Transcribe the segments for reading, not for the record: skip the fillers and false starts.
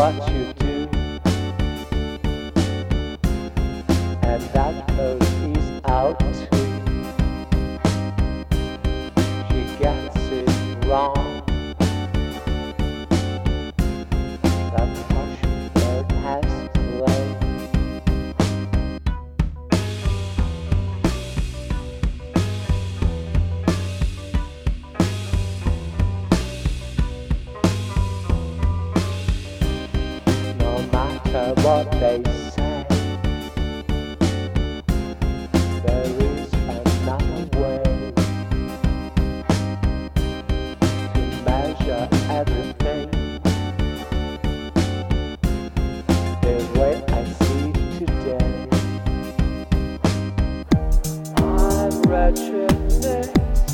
what you do, and that clothes is out too. She gets it wrong. That passion bird has flown. No matter what they say, there is another way to measure everything the way I see today. I'm wretchedness,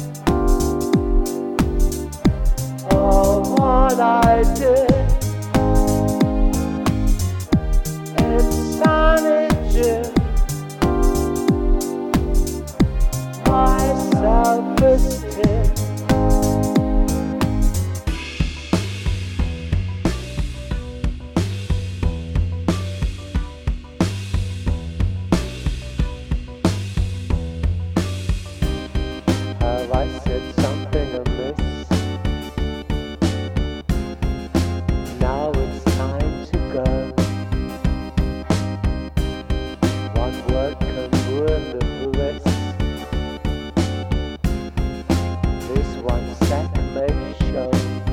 oh what I did. My self-esteem. Have I said something amiss? Now it's time to go. One word can ruin the bliss. This one sec may show.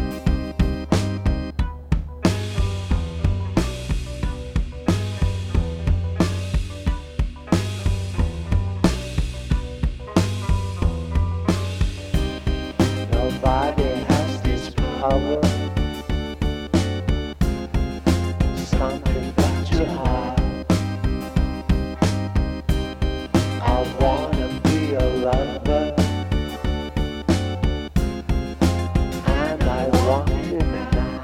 Nobody has this power. Something that you have. I wanna be a lover, and I want it now.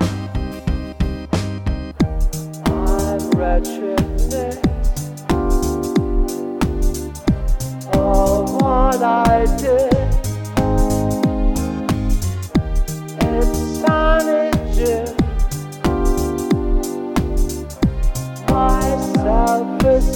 I'm wretchedness, oh what I did. Insanity, my self-esteem.